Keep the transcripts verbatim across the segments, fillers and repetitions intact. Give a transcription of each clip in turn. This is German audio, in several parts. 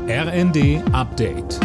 R N D Update.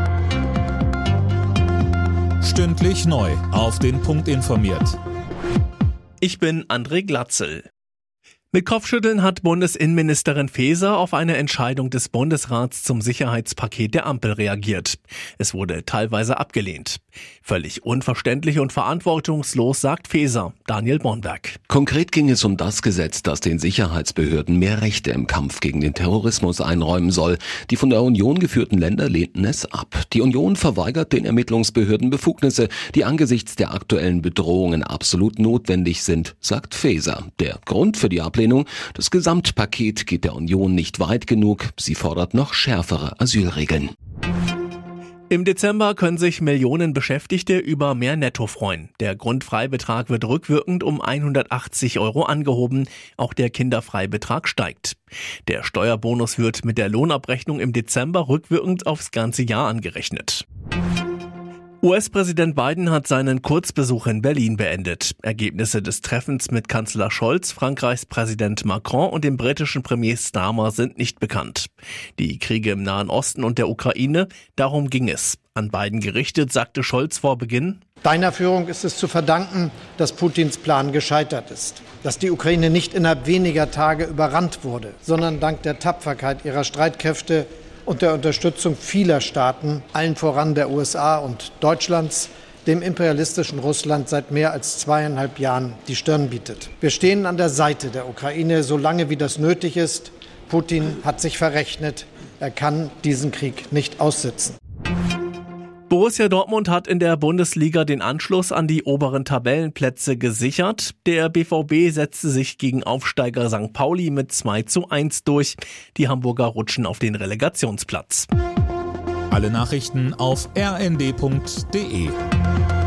Stündlich neu auf den Punkt informiert. Ich bin André Glatzel. Mit Kopfschütteln hat Bundesinnenministerin Faeser auf eine Entscheidung des Bundesrats zum Sicherheitspaket der Ampel reagiert. Es wurde teilweise abgelehnt. Völlig unverständlich und verantwortungslos, sagt Faeser. Daniel Bornberg. Konkret ging es um das Gesetz, das den Sicherheitsbehörden mehr Rechte im Kampf gegen den Terrorismus einräumen soll. Die von der Union geführten Länder lehnten es ab. Die Union verweigert den Ermittlungsbehörden Befugnisse, die angesichts der aktuellen Bedrohungen absolut notwendig sind, sagt Faeser. Der Grund für die Ablehnung: Das Gesamtpaket geht der Union nicht weit genug. Sie fordert noch schärfere Asylregeln. Im Dezember können sich Millionen Beschäftigte über mehr Netto freuen. Der Grundfreibetrag wird rückwirkend um hundertachtzig Euro angehoben. Auch der Kinderfreibetrag steigt. Der Steuerbonus wird mit der Lohnabrechnung im Dezember rückwirkend aufs ganze Jahr angerechnet. U S-Präsident Biden hat seinen Kurzbesuch in Berlin beendet. Ergebnisse des Treffens mit Kanzler Scholz, Frankreichs Präsident Macron und dem britischen Premier Starmer sind nicht bekannt. Die Kriege im Nahen Osten und der Ukraine, darum ging es. An Biden gerichtet, sagte Scholz vor Beginn: Deiner Führung ist es zu verdanken, dass Putins Plan gescheitert ist. Dass die Ukraine nicht innerhalb weniger Tage überrannt wurde, sondern dank der Tapferkeit ihrer Streitkräfte und der Unterstützung vieler Staaten, allen voran der U S A und Deutschlands, dem imperialistischen Russland seit mehr als zweieinhalb Jahren die Stirn bietet. Wir stehen an der Seite der Ukraine, solange wie das nötig ist. Putin hat sich verrechnet. Er kann diesen Krieg nicht aussitzen. Borussia Dortmund hat in der Bundesliga den Anschluss an die oberen Tabellenplätze gesichert. Der B V B setzte sich gegen Aufsteiger Sankt Pauli mit zwei zu eins durch. Die Hamburger rutschen auf den Relegationsplatz. Alle Nachrichten auf r n d punkt d e.